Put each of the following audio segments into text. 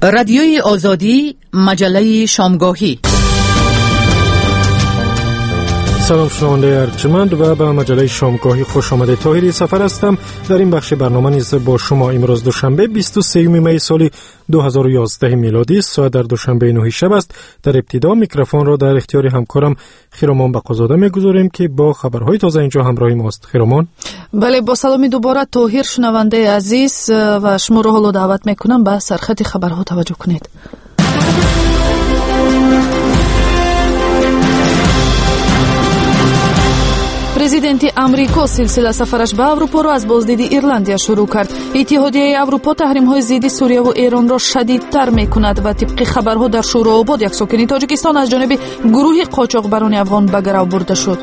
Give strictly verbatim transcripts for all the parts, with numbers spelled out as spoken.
رادیوی آزادی، مجله شامگاهی. سلام شنونده ارجمند و به مجله شامگاهی خوش آمده. طاهری سفر هستم. در این بخش برنامه نیز با شما امروز دوشنبه بیست و سوم می سال دو هزار و یازده میلادی است. ساعت در دوشنبه نه شب است. در ابتدا میکروفون را در اختیار همکارم خیرامان بقازاده میگذاریم که با خبرهای تازه اینجا همراهی ماست. خیرامان. بله، با سلامی دوباره طاهر شنونده عزیز و شما را حالا دعوت میکنم به سرخط خبرها توجه کنید. президенти амрико силсила сафараш ба аврупоро аз боздиди ирландия шурӯъ кард. иттиҳодияи аврупо таҳримҳои зидди сурияву эронро шадидтар мекунад ва тибқи хабарҳо дар шӯрообод як сокини тоҷикистон аз ҷониби гурӯҳи қочоқбарони афғон ба гарав бурда шуд.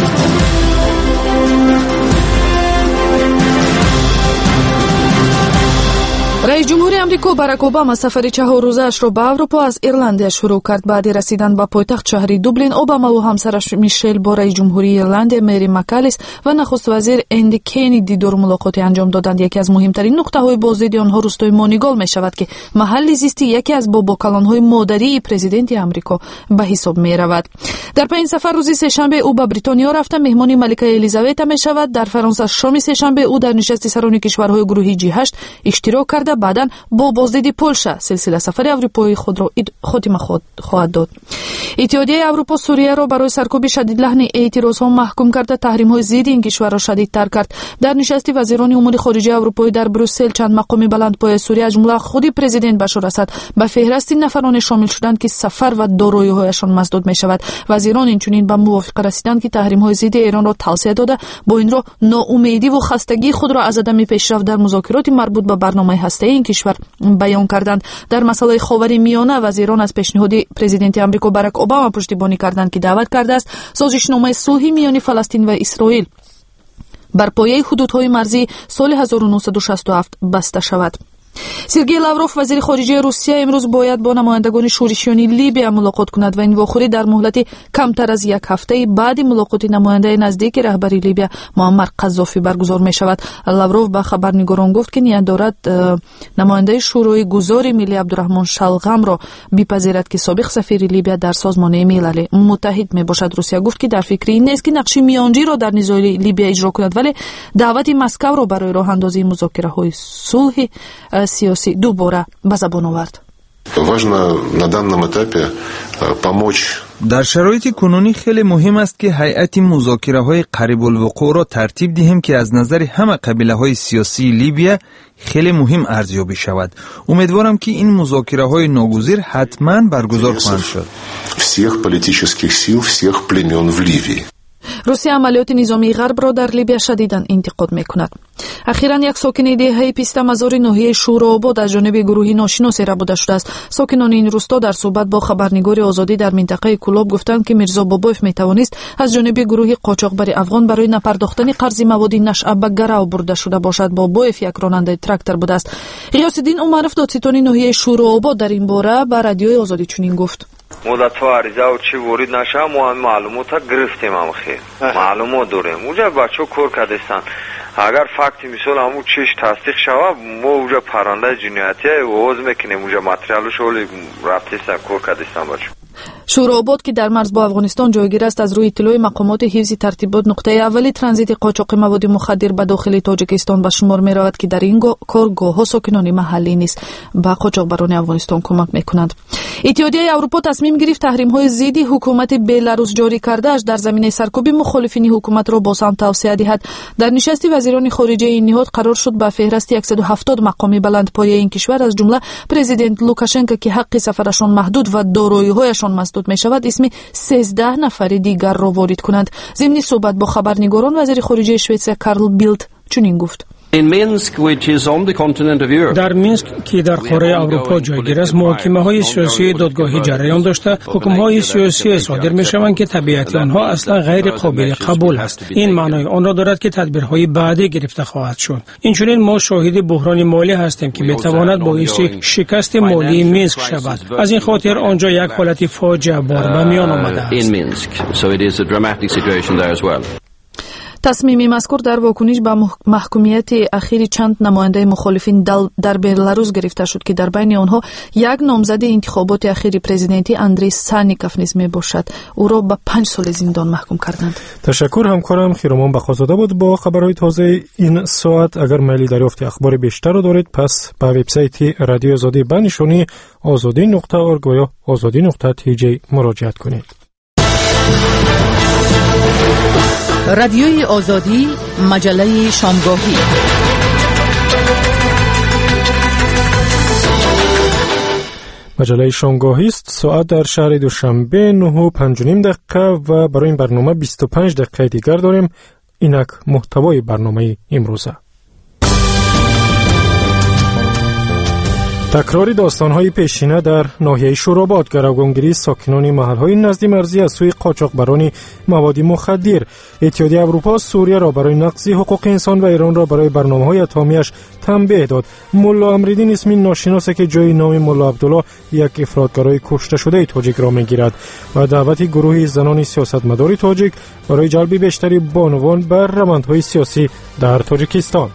раис ҷумҳури амрико барак обама сафари чаҳоррӯзаашро ба аврупо аз ирландия шурӯъ кард. баъди расидан ба пойтахт шаҳри дублин, обамаву ҳамсараш мишел бо раис ҷумҳурии ирландия Мэри Маккалис ва нахуст вазир Энди Кенни дидору мулоқоте анҷом доданд. яке аз муҳимтарин нуқтаҳои боздиди онҳо рӯстои Монигол мешавад ки маҳалли зисти яке аз бобокалонҳои модарии президенти амрико ба ҳисоб меравад. дар пайин сафар рӯзи сешанбе ӯ ба бритониё рафта меҳмони малика Елизавета мешавад. дар Фаронса шоми сешанбе ӯ дар нишасти сарони кишварҳои гурӯҳи ҷи ҳашт иштирок карда баъдан бо боздиди Полша силсила сафари аврупои худро хотима хоҳад дод. иттиҳодияи аврупо Сурияро барои саркоби шадидлаҳни эътирозҳо маҳкум карда таҳримҳои зидди ин кишварро шадидтар кард. дар нишасти вазирони умури хориҷаи аврупои дар Брюссел чанд мақоми баландпояи Сурия аз ҷумла худи президент Башор Асад ба феҳристи нафароне шомил шуданд ки сафар ва дороиҳояшон маздод мешавад. вазирон инчунин ба мувофиқа расиданд ки таҳримҳои зидди Эронро тавсия дода бо инро ноумедиву хастагии худро аз адами пешрафт дар музокироти марбут ба барномаи ҳастаи ин кишвар баён карданд. дар масъалаи ховари миёна вазирон аз пешниҳоди президенти амрико Барак Обама пуштибонӣ карданд ки даъват кардааст созишномаи сулҳи миёни Фаластин ва Исроил бар пояи ҳудудҳои марзии соли ҳазору нӯҳсаду шасту ҳафт баста шавад. Сергей Лавров вазири хориҷаи Русия имрӯз бояд бо намояндагони шӯришёни Либия мулоқот кунад ва ин вохӯрӣ дар муҳлати камтар аз як ҳафтаи баъди мулоқоти намояндаи наздики раҳбари Либия Муаммар Қаззофӣ баргузор мешавад. Лавров ба хабарнигорон гуфт ки ният дорад намояндаи шӯрои гузори миллӣ Абдураҳмон Шалғамро бипазирад ки собиқ сафири Либия дар созмони Милали Муттаҳид мебошад. Русия гуфт ки дар фикри ин нест ки нақши миёнҷиро дар низои Либия иҷро кунад, вале даъвати Москваро барои роҳандозии музокираҳои сулҳи сиёсӣ дубора ба забон овард. Важно на данном этапе помочь. در شرایط کنونی خیلی مهم است که هیئت مذاکره‌های قریب الوقوع را ترتیب دهیم که از نظر همه قبیله‌های سیاسی لیبیا خیلی مهم ارزیابی شود. امیدوارم که این مذاکره‌های ناگزیر حتما برگزار خواهند شد. всех политических сил, всех племен в Ливии. русия амалиёти низомии ғарбро дар либия шадидан интиқод мекунад. ахиран як сокини деҳаи пистамазори ноҳияи шӯрообод аз ҷониби гурӯҳи ношиносе рабуда шудааст. сокинони ин рӯсто дар суҳбат бо хабарнигори озодӣ дар минтақаи Кулоб гуфтанд ки Мирзо Бобоев метавонист аз ҷониби гурӯҳи қочоқбари афғон барои напардохтани қарзи маводи нашъа ба гарав бурда шуда бошад. Бобоев як ронандаи трактор будааст. ғиёсиддин Умаров додситони ноҳияи шӯрообод дар ин бора ба радиои озодӣ чунин гуфт: مدت‌ها عریضه و چی ورید نشه ما هم معلومات گرفتیم هم خیر معلومات داریم اونجا بچه کار کردستن اگر فکتی مثال همون چیش تصدیق شوه ما اونجا پرنده جنایتی آغاز میکنیم اونجا متریالش ولی رفتستن کار کردستن بچه. шӯрообод ки дар марз бо афғонистон ҷойгир аст аз рӯи иттилои мақомоти ҳифзи тартибот нуқтаи аввали транзити қочоқи маводи мухаддир ба дохили тоҷикистон ба шумор меравад ки дар ин кор гоҳҳо сокинони маҳаллӣ низ ба қочоқбарони афғонистон кӯмак мекунанд. иттиҳодияи аврупо тасмим гирифт таҳримҳои зидди ҳукумати беларус ҷорӣ кардааш дар заминаи саркоби мухолифини ҳукуматро бозам тавсия диҳад. дар нишасти вазирони хориҷаи ин ниҳод қарор шуд ба феҳристи яксаду ҳафтод мақоми баландпояи ин кишвар аз ҷумла президент Лукашенко ки ҳаққи сафарашон маҳдуд ва дороиҳояшон маздуд мешавад исми сездах нафари дигарро ворид кунанд. зимни суҳбат бо хабарнигорон вазири хориҷаи Шветсия Карл Билд чунин гуфт: در مینسک که در قاره اروپا جایگیر است محاکمه‌های سیاسی دادگاهی جریان داشته حکم‌های سیاسی صادر می‌شوند که طبیعت آنها اصلا غیر قابل قبول است. این معنای آن را دارد که تدبیرهای بعدی گرفته خواهد شد. اینچنین ما شاهد بحران مالی هستیم که می‌تواند باعث شکست مالی مینسک شود. از این خاطر آنجا یک حالت فاجعه بار به میان آمده است. تصمیم مذکور در واکنش به محکومیت اخیر چند نماینده مخالفین در بلاروس گرفته شد که در بین آنها یک نامزد انتخابات اخیر پرزیدنتی اندری سانیکوف نیز میباشد. او را به پنج سال زندان محکوم کردند. تشکر همکارم خیرمان بخوازاده بود با خبرهای تازه این ساعت. اگر میل دریافت اخبار بیشتر را دارید پس به وبسایت رادیو آزادی به نشانی آزادی نقطه اورگ یا آزادی نقطه تی جی مراجعه کنید. رادیوی آزادی، مجله شامگاهی. مجله شامگاهی است. ساعت در شهر دوشنبه نه و پنج و نیم دقیقه و برای این برنامه بیست و پنج دقیقه دیگر داریم. اینک محتوای برنامه امروزه. تکرار داستان‌های پیشینه در ناحیه شوراباد، گروگانگیری ساکنان محل‌های نزدی مرزی از سوی قاچاقبران مواد مخدر. اتحادیه اروپا سوریه را برای نقض حقوق انسان و ایران را برای برنامه‌های اتمی‌اش تنبیه داد. ملا امرالدین اسمی ناشناس که جای نام ملا عبدالله یک افراطگرای کشته شده تاجیک را می‌گیرد و دعوت گروهی زنان سیاستمدار تاجیک برای جلب بیشتری بانوان بر روندهای سیاسی در تاجیکستان.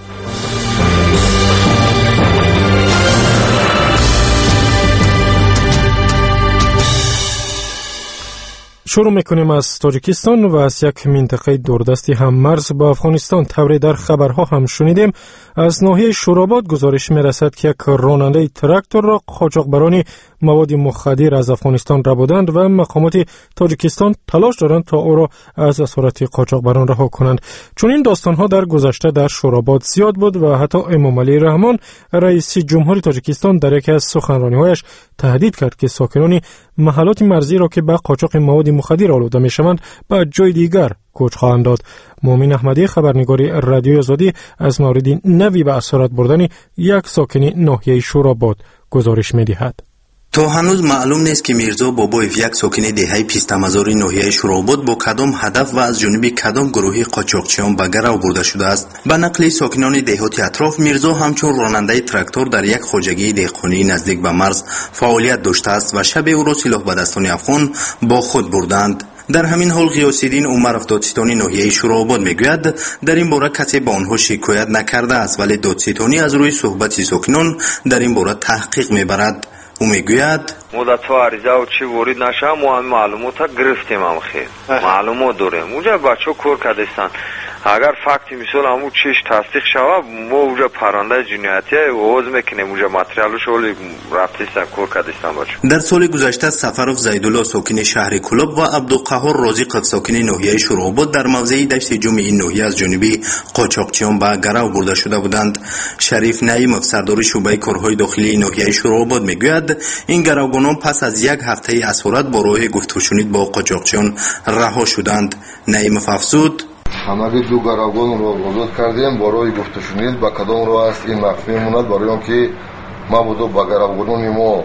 شروع میکنیم از تاجیکستان و از یک منطقه دوردستی هم مرز با افغانستان. طوری در خبرها هم شنیدیم از ناحیه شوراباد گزارش میرسد که یک راننده تراکتور را قاچاقبران مواد مخدر از افغانستان ربودند و مقامات تاجیکستان تلاش دارند تا او را از اسارت قاچاقبران رها کنند. چون این داستانها در گذشته در شوراباد زیاد بود و حتی امام علی رحمان رئیس جمهور تاجیکستان در یکی از سخنرانی‌هایش تهدید کرد که ساکنان محلات مرزی را که به قاچاق مواد مخدر آلوده میشوند به جای دیگر کوچ خواهند داد. مومن احمدی خبرنگار رادیو آزادی از مورد نوی به اسارت بردن یک ساکن ناحیه شوراباد گزارش می‌دهد. تا هنوز معلوم نیست که میرزا بابایف یک ساکن دهه پیستمزاری ناحیه شوراباد با کدام هدف و از جانب کدام گروه قاچاقچیان به گرو برده شده است. به نقل ساکنان دهات اطراف، میرزا همچون راننده تراکتور در یک خواجگی دهقانی نزدیک به مرز فعالیت داشته است و شب او را سلاح به دستان افغان با خود بردند. در همین حال غیاث‌الدین عمر دادستانی ناحیه شوراباد میگوید در این باره کسی به آنها شکایت نکرده است، ولی دادستانی از روی صحبت ساکنان در این باره تحقیق میبرد. او میگوید مدت‌ها عریضه و چی ورید نشه ما هم معلومات گرفتیم هم خیر معلومات داریم اونجا بچه کور کردستن. اگر فکتی مثال همون چیش تصدیق شود ما اونجا پرنده جنایتی آواز میکنیم اونجا متریالش اولی رفتیستن کور کردستن بچه. در سال گذشته سفرف زیدالله ساکن شهر کلوب و عبدالقهار رازق ساکن ناحیه شوراباد در موضع دشت جمع این ناحیه از جانبی قاچاقچیان به گرو برده شده بودند. شریف نعیمов سردار شعبه کارهای داخلی ناحیه شوراباد میگوید این گروگانان پس از یک هفته اسارت با راه گفت و شنید با قاچاقچیان رها شدند. نعیمов افزود همگی دو گروگان رو آزاد کردیم برای گفت و شنید با کدام راه است این مخفی ماند برای آنکه ما بودو با گروگانان ما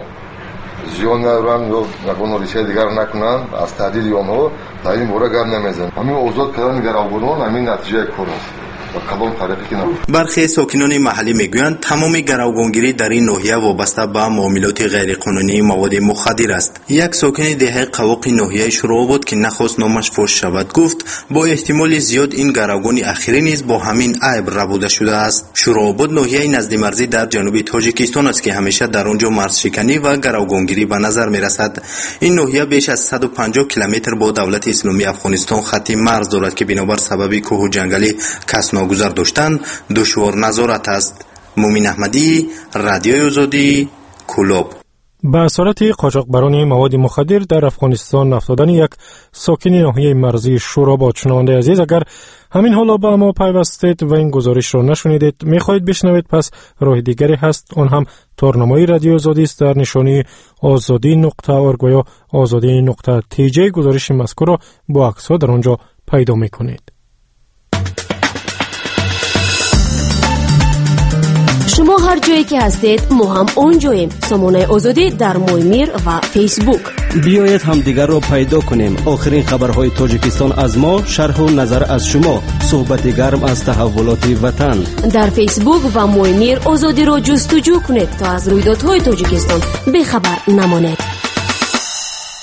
زیان نیارن یا نکنه ریشه دیگر نکنند از تهدید آنها در این باره گپ نمیزنیم. همین آزاد کردن گروگانان همین نتیجه کار است. برخی ساکنان محلی میگویند تمام گروگانگیری در این ناحیه وابسته به معاملات غیرقانونی مواد مخدر است. یک ساکن دهه قواق ناحیه شوراباد که نخواست نامش فاش شود گفت با احتمال زیاد این گروگان اخیری نیز با همین عیب ربوده شده است. شوراباد ناحیه نزد مرزی در جنوب تاجیکستان است که همیشه در آنجا مرزشکنی و گروگانگیری به نظر میرسد. این ناحیه بیش از صد و پنجاه کیلومتر با دولت اسلامی افغانستان خط مرز دارد که بنابر سبب کوه و جنگلی کس ناگزیر داشتن دشوار نظارت است. مومن احمدی رادیو آزادی کلوب. به اسارت قاچاقبران مواد مخدر در افغانستان افتادن یک ساکن ناحیه مرزی شوراباد. شنونده عزیز اگر همین حالا با ما پیوستید و این گزارش را نشنیدید میخواهید بشنوید پس راه دیگری هست، آن هم تورنمای رادیو آزادی است در نشانی آزادی نقطه اورگ یا آزادی نقطه تی جی. گزارش مذکور را با عکس‌ها در آنجا پیدا میکنید. شما هر جایی که هستید ما هم اونجاییم. سامانه آزادی در مویمیر و فیسبوک. بیایید هم دیگر را پیدا کنیم. آخرین خبرهای تاجیکستان از ما، شرح و نظر از شما، صحبت گرم از تحولات وطن. در فیسبوک و مویمیر آزادی را جستجو کنید تا از رویدادهای تاجیکستان بخبر نمانید.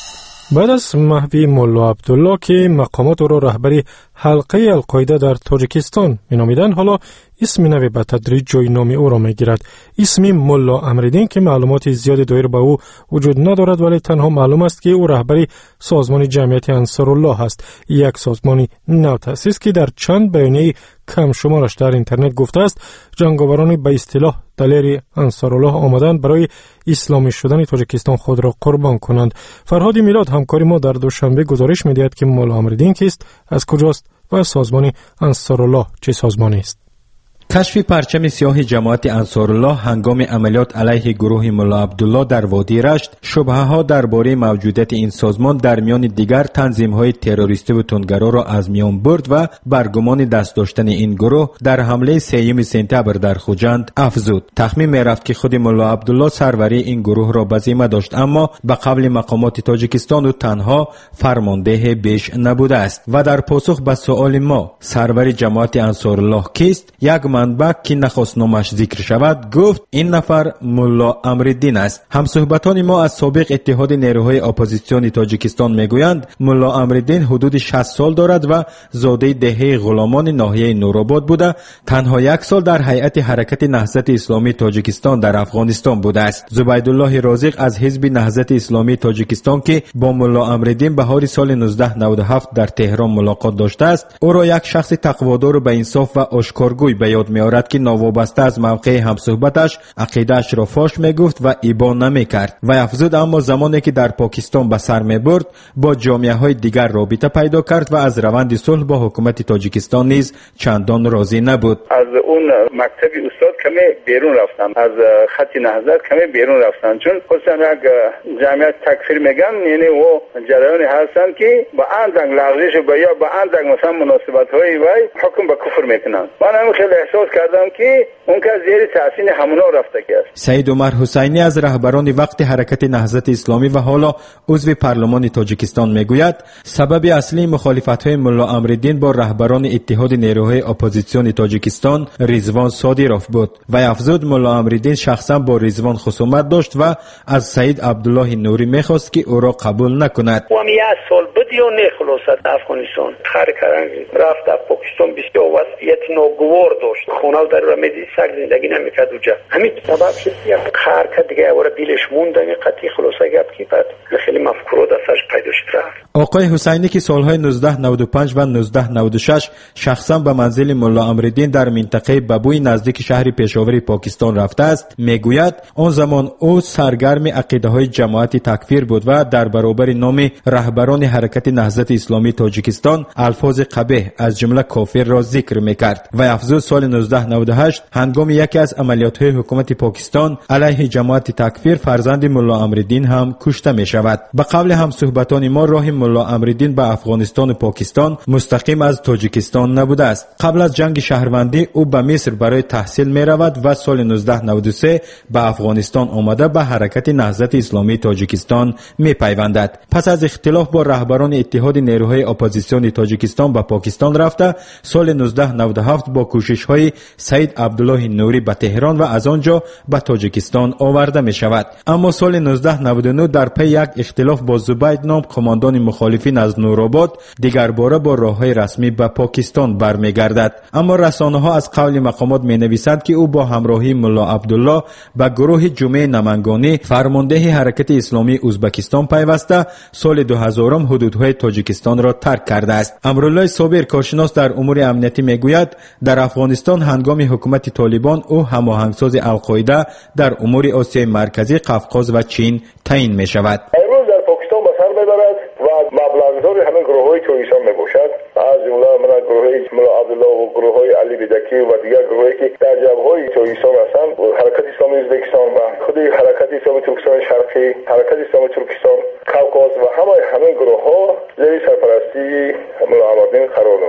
بعد از محو ملا عبدالله که مقامات او را رهبری حلقه القاعده در تاجیکستان مینامیدند، حالا اسم نوی به تدریج جای نام او را میگیرد. اسم ملا امرالدین که معلومات زیادی دایر به او وجود ندارد، ولی تنها معلوم است که او رهبری سازمان جمعیت انصارالله است، یک سازمان نو تأسیس که در چند بیانیه کم شمارش در اینترنت گفته است جنگاوران به اصطلاح دلیر انصارالله آمدند برای اسلامی شدن تاجیکستان خود را قربان کنند. فرهاد میلاد همکار ما در دوشنبه گزارش می‌دهد که ملا امرالدین کیست، از کجاست و سازمان انصارالله چه سازمانی است. کشف پرچم سیاه جماعت انصارالله هنگام عملیات علیه گروه ملا عبدالله در وادی رشت، شبهه‌ها درباره موجودیت این سازمان در میان دیگر تنظیم‌های تروریستی و تندگرا را از میان برد و برگمان دست داشتن این گروه در حمله سوم سپتامبر در خوجند افزود. تخمین می‌رفت که خود ملا عبدالله سروری این گروه را به ذمه داشت، اما به قول مقامات تاجیکستان او تنها فرمانده بیش نبوده است. و در پاسخ به سؤال ما سروری جماعت انصارالله کیست، یک منبع که نخواست نامش ذکر شود گفت این نفر ملا امرالدین است. همصحبتان ما از سابق اتحاد نیروهای اپوزیسیون تاجیکستان میگویند ملا امرالدین حدود شصت سال دارد و زاده دهه غلامان ناحیه نورآباد بوده. تنها یک سال در هیئت حرکت نهضت اسلامی تاجیکستان در افغانستان بوده است. زبیدالله رازق از حزب نهضت اسلامی تاجیکستان که با ملا امرالدین بهار سال نوزده نود و هفت در تهران ملاقات داشته است، او را یک شخص تقوادار به انصاف و آشکارگوی به یاد می‌آورد که نوابسته از موقع همصحبتش عقیده‌اش را فاش می‌گفت و ابا نمی‌کرد. و افزود اما زمانی که در پاکستان به سر می‌برد با جامعه‌های دیگر رابطه پیدا کرد و از روند صلح با حکومت تاجیکستان نیز چندان راضی نبود. از اون مکتب استاد کمی بیرون رفتم، از خط نهضت کمی بیرون رفتم، چون خصوصا یک جمعیت تکفیر میگن، یعنی و جریانی هستن که با اندک لغزش و یا با اندک مثلا مناسبت‌های وای حکم به کفر میکنن. من هم خیلی احساس کردم که اون که زیر تأثیر همونا رفته است. سید عمر حسینی از رهبران وقت حرکت نهضت اسلامی و حالا عضو پارلمان تاجیکستان میگوید سبب اصلی مخالفت‌های ملا امرالدین با رهبران اتحاد نیروهای اپوزیسیون تاجیکستان رضوان صادروف بود و افزود ملا امرالدین شخصا با رضوان خصومت داشت و از سید عبدالله نوری میخواست که او را قبول نکند. و می از سال بدی و نخلاصت افغانستان خر کردن رفت در پاکستان بسیار وضعیت ناگوار داشت، خونه در و میدی سگ زندگی نمیکرد اونجا. همین سبب شد یک خر که دیگه وره دیلش موندن قطعی خلاصه گپ کی بعد خیلی مفکورو دستش پیدا شد رفت. آقای حسینی که سالهای نوزده نود و پنج و نوزده نود و شش شخصا به منزل ملا امرالدین در منطقه ببوی نزدیک شهر پشاور پاکستان رفته است، میگوید آن زمان او سرگرم عقیده‌های جماعت تکفیر بود و در برابر نام رهبران حرکت نهضت اسلامی تاجیکستان الفاظ قبیح از جمله کافر را ذکر میکرد. و افزود سال نوزده نود و هشت هنگام یکی از عملیات‌های حکومت پاکستان علیه جماعت تکفیر فرزند ملا امرالدین هم کشته میشود. به قول همصحبتان ما راه ملا امرالدین به افغانستان و پاکستان مستقیم از تاجیکستان نبوده است. قبل از جنگ شهروندی او به مصر برای تحصیل می رود و سال نوزده نود و سه به افغانستان آمده به حرکت نهضت اسلامی تاجیکستان می پیوندد. پس از اختلاف با رهبران اتحاد نیروهای اپوزیسیون تاجیکستان به پاکستان رفته، سال نوزده نود و هفت با کوشش های سید عبدالله نوری به تهران و از آنجا به تاجیکستان آورده می شود. اما سال نوزده نود و نه در پی یک اختلاف با زبید نام قماندان مخالفین از نورآباد دیگر باره با راههای رسمی به پاکستان برمیگردد. اما رسانه ها از قول مقامات می نویسند که او با همراهی ملا عبدالله به گروه جمعه نمنگانی فرمانده حرکت اسلامی ازبکستان پیوسته سال دو هزار حدودهای تاجیکستان را ترک کرده است. امرالله صابر کارشناس در امور امنیتی میگوید در افغانستان هنگام حکومت طالبان او هماهنگساز القاعده در امور آسیای مرکزی، قفقاز و چین تعیین می شود. امروز در پاکستان به سر میبرد و مبلغدار همه گروه‌های تویسان میباشد، از جمله من گروه ملا عبدالله و گروه‌های علی بدکی و دیگر گروهی که در جبهه‌های تویسان هستند، حرکت اسلامی ازبکستان و خود حرکت اسلامی ترکستان شرقی، حرکت اسلامی ترکستان، قفقاز و همه همه گروه‌ها زیر سرپرستی ملا امرالدین قرار دارند.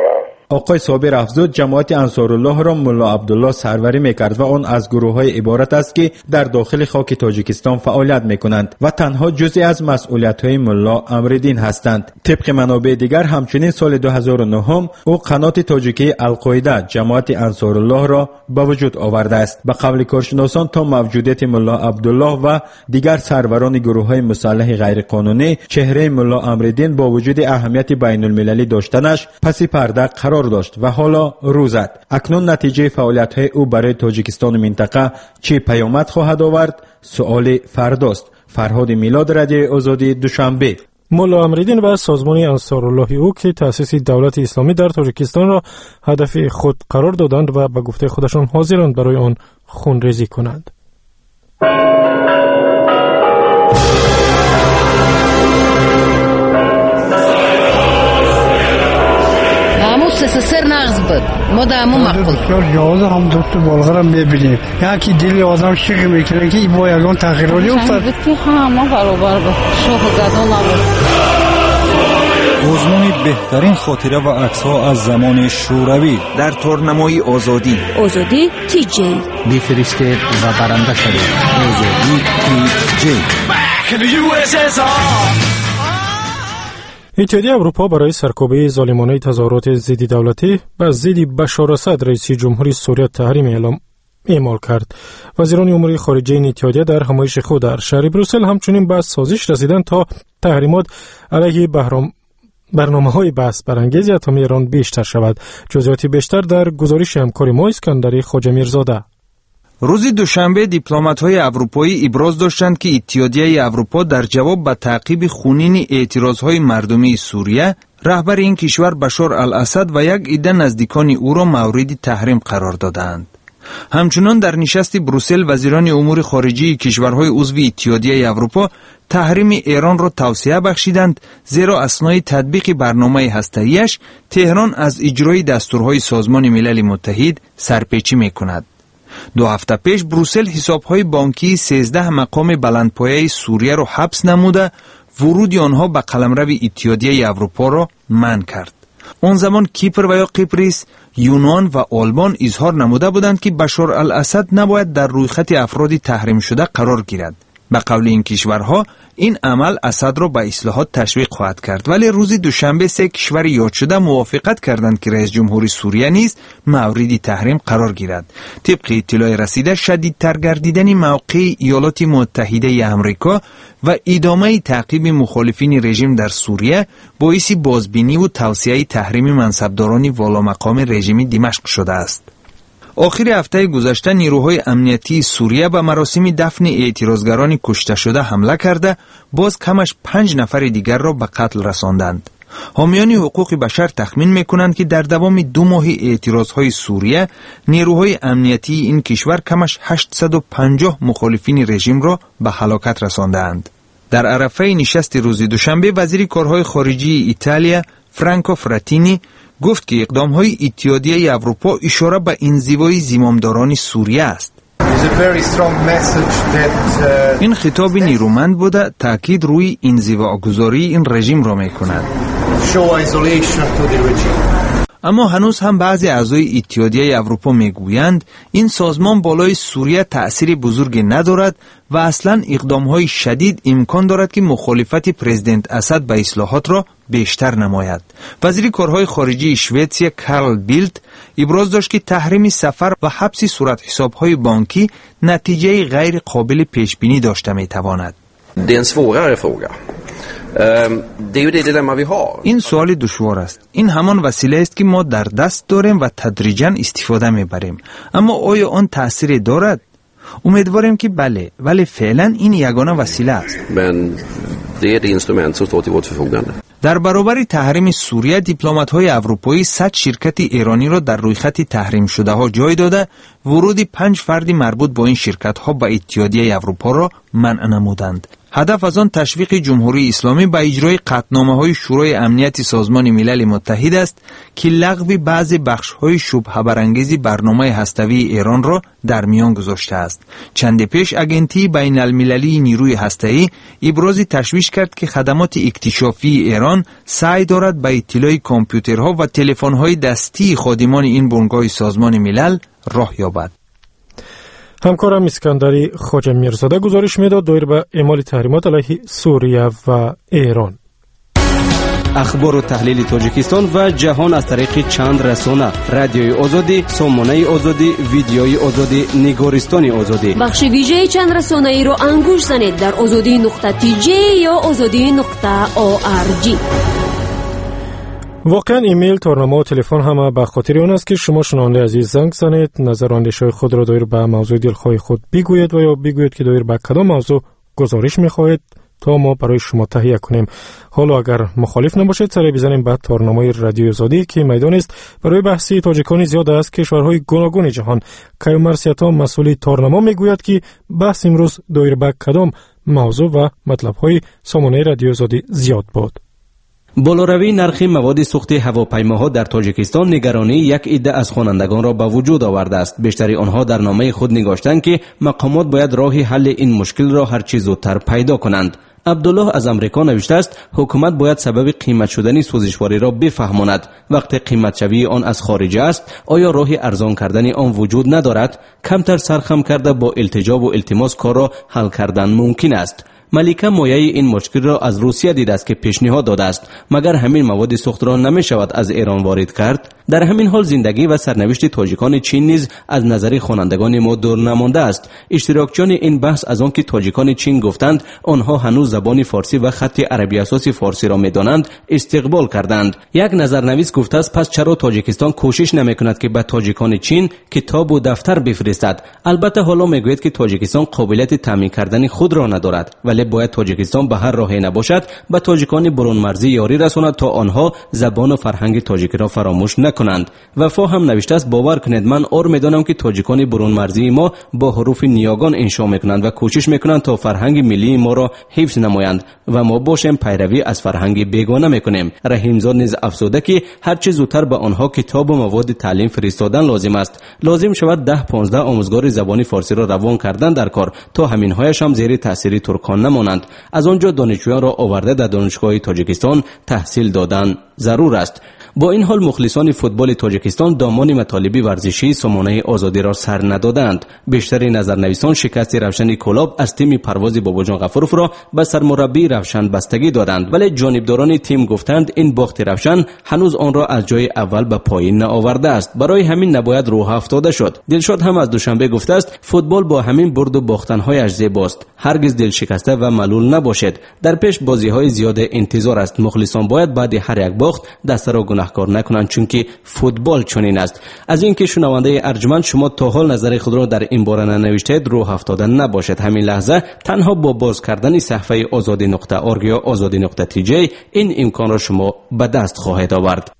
آقای صابر افزود جماعت انصارالله را ملا عبدالله سروری میکرد و آن از گروه های عبارت است که در داخل خاک تاجیکستان فعالیت میکنند و تنها جزئی از مسئولیت های ملا امرالدین هستند. طبق منابع دیگر همچنین سال دو هزار و نه او قنات تاجیکی القاعده جماعت انصارالله را به وجود آورده است. به قول کارشناسان تا موجودیت ملا عبدالله و دیگر سروران گروه های مسلح غیر قانونی چهره ملا امرالدین با وجود اهمیت بین المللی داشتنش پس پرده قرار داشت و حالا رو زد. اکنون نتیجه فعالیت های او برای تاجیکستان و منطقه چه پیامد خواهد آورد؟ سؤال فرداست. فرهاد میلاد، رادیو آزادی، دوشنبه. ملا امرالدین و سازمان انصارالله او که تأسیس دولت اسلامی در تاجیکستان را هدف خود قرار دادند و به گفته خودشان حاضرند برای آن خونریزی کنند. سر نغز بود ما در همون مقبول بسیار جواز هم دکتر بالغرم ببینیم یکی دل آدم شیقی میکنه که با یگان تغییراتی افتاد بود که همه برابر بود شوخ گدا نبود. آزمون بهترین خاطره و عکس ها از زمان شوروی در تورنمای آزادی. آزادی تی جی بفرستید و برنده شدید. آزادی تی جی. اتحادیه اروپا برای سرکوبی ظالمانه تظاهرات ضد دولتی و ضد بشار اسد رئیس جمهوری سوریه تحریم اعلام اعمال کرد. وزیران امور خارجه این اتحادیه در همایش خود در شهر بروسل همچنین به سازش رسیدند تا تحریمات علیه بهرام برنامه‌های بحث برانگیز اتمی ایران بیشتر شود. جزئیات بیشتر در گزارش همکار ما اسکندری خواجه میرزاده. روز دوشنبه دیپلمات‌های اروپایی ابراز داشتند که اتحادیه اروپا در جواب به تعقیب خونین اعتراض‌های مردمی سوریه، رهبر این کشور بشار الاسد و یک عده نزدیکان او را مورد تحریم قرار دادند. همچنان در نشست بروسل وزیران امور خارجه کشورهای عضو اتحادیه اروپا تحریم ایران را توصیه بخشیدند، زیرا اثنای تطبیق برنامه هسته‌ایش تهران از اجرای دستورهای سازمان ملل متحد سرپیچی می‌کند. دو هفته پیش بروسل حسابهای بانکی سیزده مقام بلندپایه سوریه را حبس نموده، ورود آنها به قلمرو اتحادیه اروپا را منع کرد. آن زمان کیپر و یا قبرس، یونان و آلمان اظهار نموده بودند که بشار الاسد نباید در رویخط افراد تحریم شده قرار گیرد. به قول این کشورها این عمل اسد را به اصلاحات تشویق خواهد کرد، ولی روز دوشنبه سه کشور یاد شده موافقت کردند که رئیس جمهوری سوریه نیز مورد تحریم قرار گیرد. طبق اطلاع رسیده شدیدتر گردیدن موقع ایالات متحده آمریکا و ادامه تعقیب مخالفین رژیم در سوریه باعث بازبینی و توسعه تحریم منصبداران والامقام رژیم دمشق شده است. آخر هفته گذشته نیروهای امنیتی سوریه به مراسم دفن اعتراضگران کشته شده حمله کرده، باز کمش پنج نفر دیگر را به قتل رساندند. حامیان حقوق بشر تخمین میکنند که در دوام دو ماه اعتراضهای سوریه، نیروهای امنیتی این کشور کمش هشتصد و پنجاه مخالفین رژیم را به هلاکت رساندند. در عرفه نشست روز دوشنبه وزیر کارهای خارجه ایتالیا فرانکو فراتینی گفت که اقدام‌های اتحادیه اروپا اشاره به انزوای زمامداران سوریه است. این خطاب نیرومند بوده، تاکید روی انزواگذاری این رژیم را می‌کند. اما هنوز هم بعضی اعضای اتحادیه اروپا میگویند این سازمان بالای سوریه تأثیر بزرگی ندارد و اصلاً اقدام‌های شدید امکان دارد که مخالفت پرزیدنت اسد به اصلاحات را بیشتر نماید. وزیر کارهای خارجه سوئیسیا کارل بیلت ابراز داشت که تحریم سفر و حبس صورت حساب‌های بانکی نتیجه غیر قابل پیش بینی داشته میتواند. این سوال دشوار است. این همان وسیله است که ما در دست داریم و تدریجاً استفاده میبریم. اما آیا آن تأثیر دارد؟ امیدواریم که بله، ولی فعلا این یگانه وسیله است. در برابر تحریم سوریه، دیپلمات‌های اروپایی صد شرکت ایرانی را در رویخط تحریم شده ها جای داده، ورود پنج فرد مربوط با این شرکت ها به اتحادیه اروپا را منع نمودند. هدف از آن تشویق جمهوری اسلامی به اجرای قطعنامه‌های شورای امنیت سازمان ملل متحد است که لغو بعضی بخش‌های شبهه برانگیز برنامه هسته‌ای ایران را در میان گذاشته است. چند پیش اگنتی بین المللی نیروی هسته‌ای ابراز تشویش کرد که خدمات اکتشافی ایران سعی دارد به اطلاع کامپیوترها و تلفن‌های دستی خادمان این بنگاه سازمان ملل راه یابد. همکارم اسکندری خواجه میرزاده گزارش میداد دایر به اعمال تحریمات علیه سوریه و ایران. اخبار و تحلیل تاجیکستان و جهان از طریق چند رسانه: رادیوی آزادی، سامانه آزادی، ویدیوی آزادی، نگارستان آزادی. بخش ویژه چند رسانه ای رو انگوش زنید در آزادی نقطه تی جی یا آزادی نقطه او آر جی. واقعا ایمیل، تارنامه و تلفن همه به خاطر اون است که شما شنونده عزیز زنگ زنید، نظر و اندیشه خود را دایر به موضوع دلخواه خود بگویید و یا بگویید که دایر به کدام موضوع گزارش می‌خواهید تا ما برای شما تهیه کنیم. حالا اگر مخالف نباشید سری بزنیم به تارنامه رادیو آزادی که میدان است برای بحثی تاجیکان زیاد است کشورهای گوناگون جهان. کیومرسیتا مسئول تارنامه میگوید که بحث امروز دایر به کدام موضوع و مطلب‌های سامانه رادیو آزادی زیاد بود. بالاروی نرخ مواد سوخت هواپیماها در تاجیکستان نگرانی یک عده از خوانندگان را به وجود آورده است. بیشتر آنها در نامه خود نگاشتند که مقامات باید راه حل این مشکل را هرچه زودتر پیدا کنند. عبدالله از امریکا نوشته است حکومت باید سبب قیمت شدن سوزشواری را بفهماند. وقتی قیمت شوی آن از خارج است آیا راه ارزان کردن آن وجود ندارد؟ کمتر سرخم کرده با التجا و التماس کار را حل کردن ممکن است. ملیکه مایه این مشکل را از روسیه دیده است که پیشنهاد داده است مگر همین مواد سوخت را نمی شود از ایران وارد کرد؟ در همین حال زندگی و سرنوشت تاجیکان چین نیز از نظر خوانندگان ما دور نمانده است. اشتراکچیان این بحث از آن که تاجیکان چین گفتند آنها هنوز زبان فارسی و خط عربی اساسی فارسی را می‌دانند استقبال کردند. یک نظرنویس گفته است پس چرا تاجیکستان کوشش نمی‌کند که به تاجیکان چین کتاب و دفتر بفرستد؟ البته حالا میگوید که تاجیکستان قابلیت تامین کردن خود را ندارد، ولی باید تاجیکستان به هر راهی نباشد به تاجیکان برون مرزی یاری رساند تا آنها زبان و فرهنگ تاجیکی را فراموش نکنند. وفا هم نوشته است باور کنید من اور میدانم که تاجیکان برون مرزی ما با حروف نیاگان انشا میکنند و کوشش میکنند تا فرهنگ ملی ما را حفظ نمایند و ما باشیم پیروی از فرهنگ بیگانه میکنیم. رحیمزاد نیز افزوده که هر چه زودتر به آنها کتاب و مواد تعلیم فرستادن لازم است. لازم شود ده پانزده آموزگار زبان فارسی را روان کردن در کار تا همینهایش هم زیر تاثیر ترکان نمانند. از آنجا دانشجویان را آورده در دانشگاه تاجیکستان تحصیل دادن ضرور است. با این حال مخلصان فوتبال تاجیکستان دامان مطالب ورزشی سامانه آزادی را سر ندادند. بیشتر نظرنویسان شکست روشن کلاب از تیم پرواز باباجان غفوروف را به سرمربی روشن بستگی دادند، ولی جانبداران تیم گفتند این باخت روشن هنوز آن را از جای اول به پایین نآورده است، برای همین نباید روح افتاده شد. دلشاد هم از دوشنبه گفته است فوتبال با همین برد و باختن‌هایش زیباست، هرگز دل شکسته و ملول نباشید. در پیش بازی‌های زیاد انتظار است. مخلصان باید بعد هر یک باخت دست را گناهکار نکنند چون که فوتبال چنین است. از اینکه شنونده ارجمند شما تا حال نظر خود را در این باره ننوشتید روح افتاده نباشید. همین لحظه تنها با باز کردن صفحه آزادی نقطه اورگ یا آزادی نقطه تی جی این امکان را شما به دست خواهید آورد.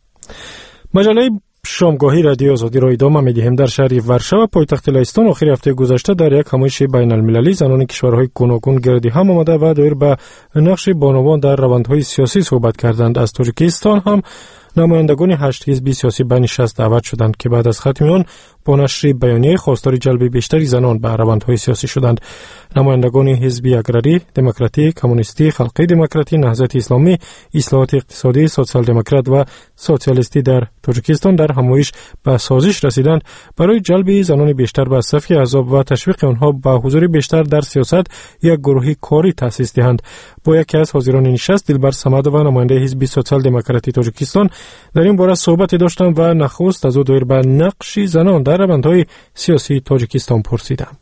مجله شامگاهی رادیو آزادی را ادامه می‌دهیم. در شهر ورشو پایتخت لهستان آخر هفته گذشته در یک همایش بین المللی زنان کشورهای گوناگون گردی هم آمده و دایر به نقش بانوان در روندهای سیاسی صحبت کردند. از تاجیکستان هم نمایندگان هشت حزب سیاسی به نشست دعوت شدند که بعد از ختم آن با نشر بیانیه خواستار جلب بیشتری زنان به روندهای سیاسی شدند. نمایندگان حزب اگراری، دموکراتی، کمونیستی، خلقی دموکراتی، نهضت اسلامی، اصلاحات اقتصادی، سوسیال دموکرات و سوسیالیستی در تاجیکستان در همایش به سازش رسیدند برای جلب زنان بیشتر به صف احزاب و تشویق آنها به حضور بیشتر در سیاست یک گروه کاری تأسیس دهند. با یکی از حاضران نشست دلبر صمدووا نماینده حزب سوسیال دموکراتی تاجیکستان در این باره صحبت داشتند و نخست از او دایر به نقش زنان در روندهای سیاسی تاجیکستان پرسیدند.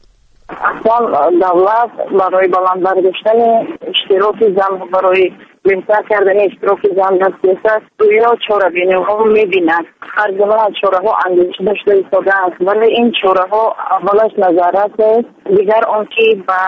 اصلا دولت برای بلند برداشتن اشتراک زن برای بهتر کردن اشتراک زن در سیاست دنیا چاره بینی ها میبینند. هر زمان چاره ها اندیشه داشته ایستاده است، ولی این چاره ها اولش نظارت است، دیگر آن که به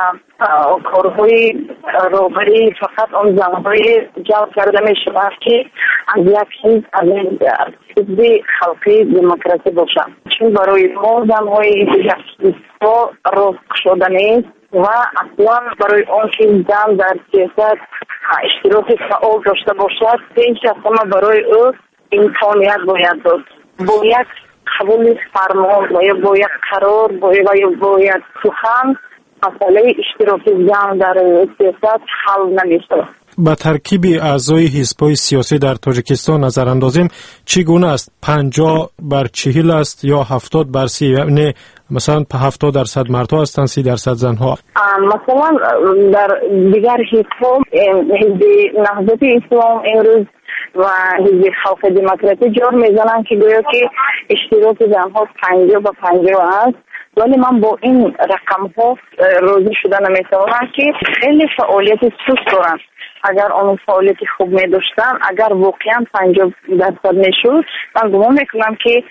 کارهای روبری فقط آن زنهای جلب کرده می شود که از یک حزب از این حزب خلقی دموکراسی باشند. چون برای ما زنهای با رفت شده نیست و اصلا برای آن که زن در سیاست اشتراک فعال داشته باشد پنج شخص برای او امکانیت باید داد. باید قبول فرمان باید باید قرار باید باید سخن مسئله اشتراک زن در سیاست حل نمیشه. با ترکیب اعضای حزب‌های سیاسی در تاجیکستان نظر اندازیم چگونه است؟ پنجاه بر چهل است یا هفتاد بر سی؟ یعنی مثلا هفتاد درصد مردها هستند، سی درصد زنها. مثلا در دیگر حزب‌ها حزب نهضت اسلام امروز و حزب خلق دموکراسی جور میزنند که گویا که اشتراک زنها پنجاه به پنجاه است، ولی من با این رقم ها راضی شده نمیتوانم که خیلی فعالیت سست دارن. اگر آن فعالیت خوب می داشتن، اگر واقعا پنجاه درصد میشد، من گمان میکنم که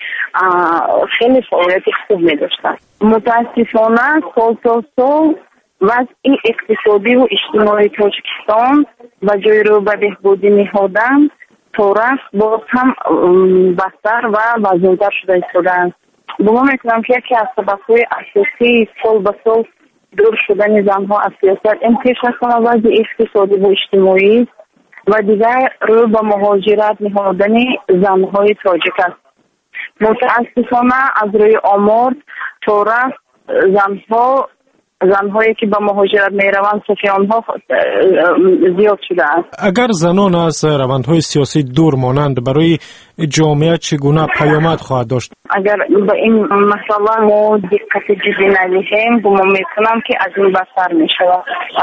خیلی فعالیت خوب می داشتن. متاسفانه سال تا سال وضع اقتصادی و اجتماعی تاجیکستان و جای رو به بهبودی نهادن تا رفت باز هم بدتر و وزن‌تر شده ایستادند. گمان میکنم که یکی از سبب‌های اساسی سال به سال دور شدن زنها از سیاست این پیش از وضع اقتصادی و اجتماعی و دیگر رو به مهاجرت نهادن زنهای تاجیک است. متاسفانه از روی آمار تا رفت زنها زنهایی که به مهاجرت می روند سطح آنها زیاد شده است. اگر زنان از روندهای سیاسی دور مانند برای جامعه چگونه پیامد خواهد داشت؟ اگر به این مسئله ما دقت جدی ندهیم گمان میکنم که از این بدتر می شود.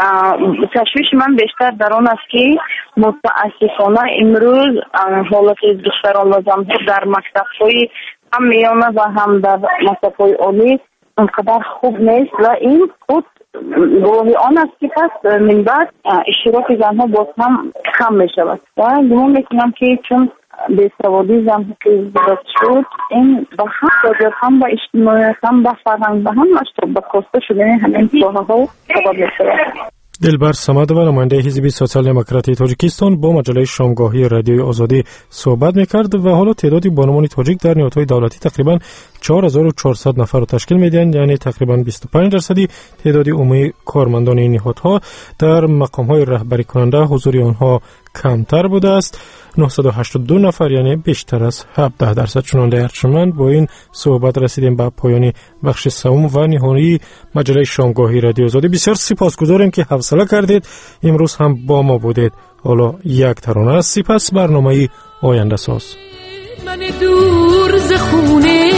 تشویش من بیشتر در آن است که متاسفانه امروز حالت دختران و زنها در مکتب‌های هم میانه و هم در مکتب‌های عالی اونقدر خوب نیست و این خود گواهی آن است که پس من بعد اشتراک زنها باز هم کم می شود و گمان میکنم که چون بیسوادی زنها که زیاد شد این به هم باید هم به اجتماعیت هم به فرهنگ به هم مشتب به کاسته شدن همین ساحه ها سبب می شود. دلبر صمدوه نماینده حزب سوسیال دموکراتی تاجیکستان با مجله شامگاهی رادیوی آزادی صحبت میکرد و حالا تعدادی بانوان تاجیک در نهادهای دولتی تقریبا چهار هزار و چهارصد نفر را تشکیل میدهند، یعنی تقریبا بیست و پنج درصدی تعداد عمومی کارمندان این نهادها. در مقامهای رهبری کننده حضور آنها کمتر بوده است، نهصد و هشتاد و دو نفر، یعنی بیشتر از هفده درصد. چنانده ارجمند با این صحبت رسیدیم به پایان بخش سوم و نهایی مجله شامگاهی رادیو آزادی. بسیار سپاسگزاریم که حوصله کردید امروز هم با ما بودید. حالا یک ترانه است، سپس برنامه آینده ساز. من دور ز خونه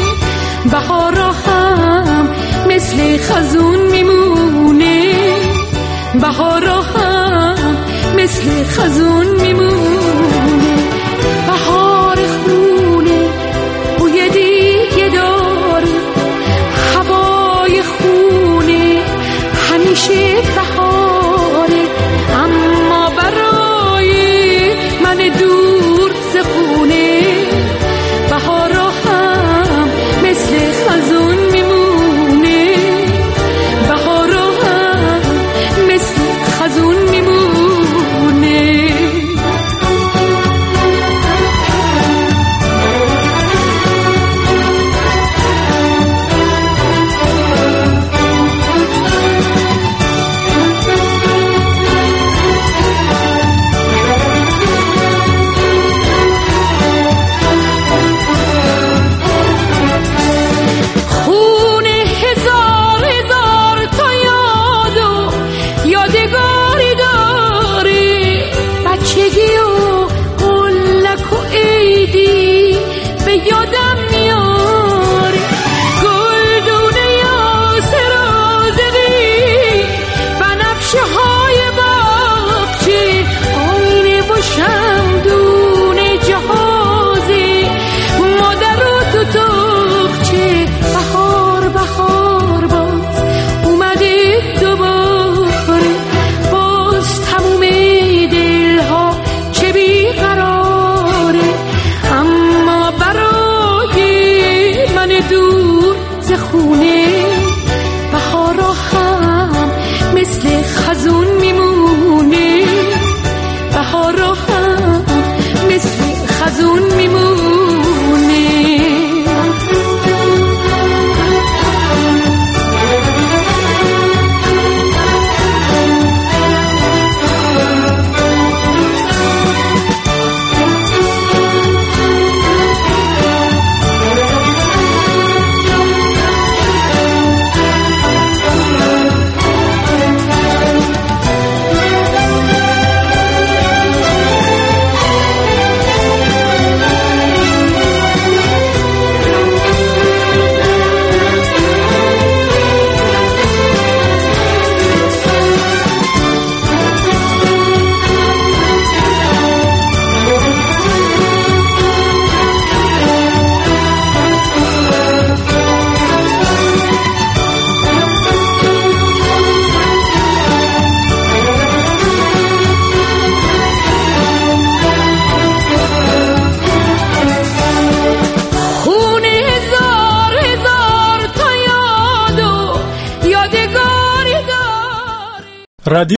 بهارا هم مثل خزون میمونه، بهارا هم مثل خزون میمونه، بهار خونه بوی دیگه داره، هوای خونه همیشه بهاره، اما برای من دور ز خونه بهارا هم مثل خزون میمونه، بهارا هم مثل خزون میمونه. رادیو